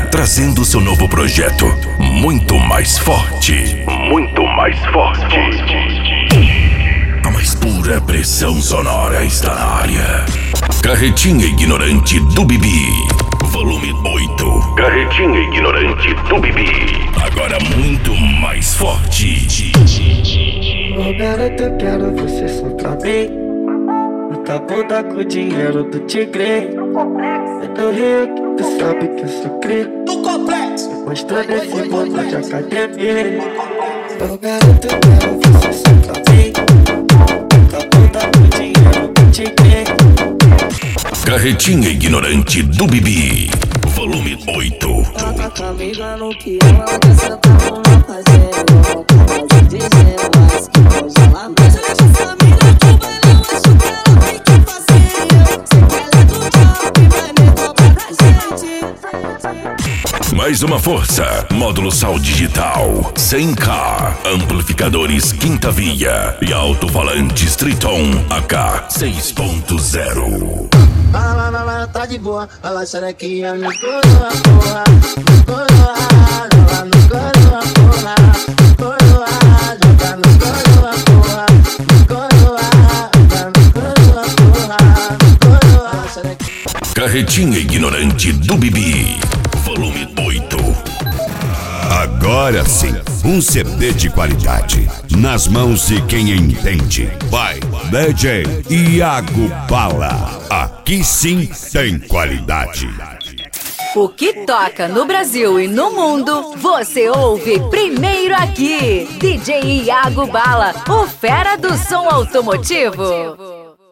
trazendo seu novo projeto, muito mais forte. Muito mais forte. A mais pura pressão sonora está na área. Carretinha Ignorante do Bibi, volume 8. Carretinha Ignorante do Bibi, agora muito mais forte. Ô garota, eu quero você só pra mim. Muita bunda com o dinheiro do tigre. É do Rio que tu sabe que eu sou cri. Do complexo. Mostrando esse mundo de academia. Ô garota, eu quero você só pra mim. Muita bunda com o dinheiro do tigre. Carretinha Ignorante do Bibi, volume 8. Tá ligando que ela quer sentar no meu parceiro. Pode dizer, mas que hoje ela deixa essa mina que vai não acho que ela tem que fazer. Sei que ela é do top, vai me cobrar da gente. Mais uma força, módulo Sal Digital 100K, amplificadores quinta via e alto-falantes Triton AK 6.0. Tá de boa, ela xerequinha me coroa, porra. Me coroa, joga no coroa, porra. Coroa, joga no coroa, porra. Me coroa, joga no coroa, porra. Me coroa, xerequinha. Carretinha Ignorante do Bibi, volume 8. Agora sim, um CD de qualidade nas mãos de quem entende. Vai, DJ Iago Bala. Aqui sim tem qualidade. O que toca no Brasil e no mundo, você ouve primeiro aqui. DJ Iago Bala, o fera do som automotivo.